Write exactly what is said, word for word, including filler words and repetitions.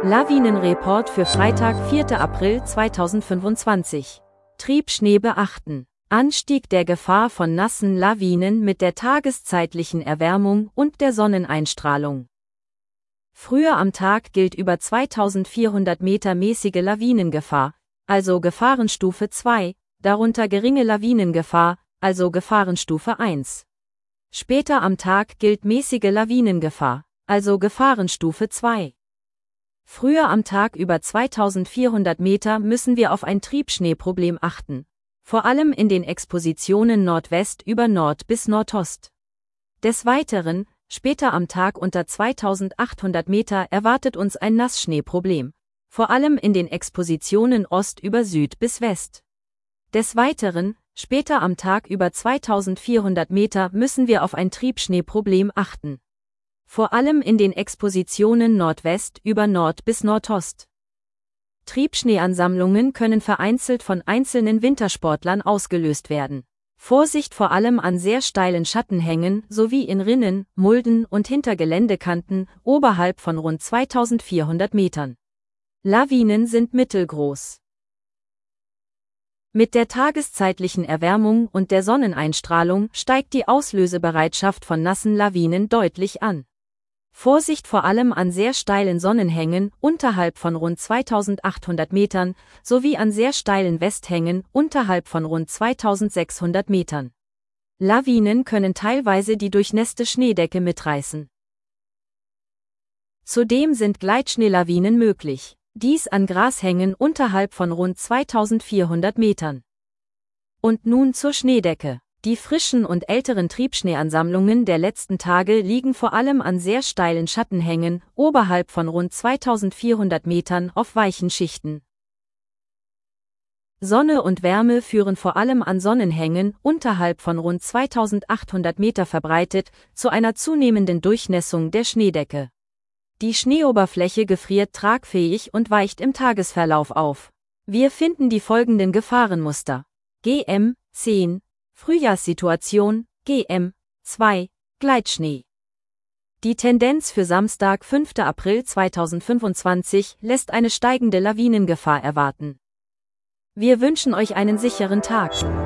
Lawinenreport für Freitag, vierter April zweitausendfünfundzwanzig. Triebschnee beachten. Anstieg der Gefahr von nassen Lawinen mit der tageszeitlichen Erwärmung und der Sonneneinstrahlung. Früher am Tag gilt über zweitausendvierhundert Meter mäßige Lawinengefahr, also Gefahrenstufe zwei, darunter geringe Lawinengefahr, also Gefahrenstufe eins. Später am Tag gilt mäßige Lawinengefahr, also Gefahrenstufe zwei. Früher am Tag über zweitausendvierhundert Meter müssen wir auf ein Triebschneeproblem achten, vor allem in den Expositionen Nordwest über Nord bis Nordost. Des Weiteren, später am Tag unter zweitausendachthundert Meter erwartet uns ein Nassschneeproblem, vor allem in den Expositionen Ost über Süd bis West. Des Weiteren, später am Tag über zweitausendvierhundert Meter müssen wir auf ein Triebschneeproblem achten, vor allem in den Expositionen Nordwest über Nord bis Nordost. Triebschneeansammlungen können vereinzelt von einzelnen Wintersportlern ausgelöst werden. Vorsicht vor allem an sehr steilen Schattenhängen sowie in Rinnen, Mulden und hinter Geländekanten oberhalb von rund zweitausendvierhundert Metern. Lawinen sind mittelgroß. Mit der tageszeitlichen Erwärmung und der Sonneneinstrahlung steigt die Auslösebereitschaft von nassen Lawinen deutlich an. Vorsicht vor allem an sehr steilen Sonnenhängen unterhalb von rund zweitausendachthundert Metern sowie an sehr steilen Westhängen unterhalb von rund zweitausendsechshundert Metern. Lawinen können teilweise die durchnässte Schneedecke mitreißen. Zudem sind Gleitschneelawinen möglich, dies an Grashängen unterhalb von rund zweitausendvierhundert Metern. Und nun zur Schneedecke. Die frischen und älteren Triebschneeansammlungen der letzten Tage liegen vor allem an sehr steilen Schattenhängen oberhalb von rund zweitausendvierhundert Metern auf weichen Schichten. Sonne und Wärme führen vor allem an Sonnenhängen unterhalb von rund zweitausendachthundert Meter verbreitet zu einer zunehmenden Durchnässung der Schneedecke. Die Schneeoberfläche gefriert tragfähig und weicht im Tagesverlauf auf. Wir finden die folgenden Gefahrenmuster: G M zehn, Frühjahrssituation, G M zwei, Gleitschnee. Die Tendenz für Samstag, fünfter April zweitausendfünfundzwanzig, lässt eine steigende Lawinengefahr erwarten. Wir wünschen euch einen sicheren Tag.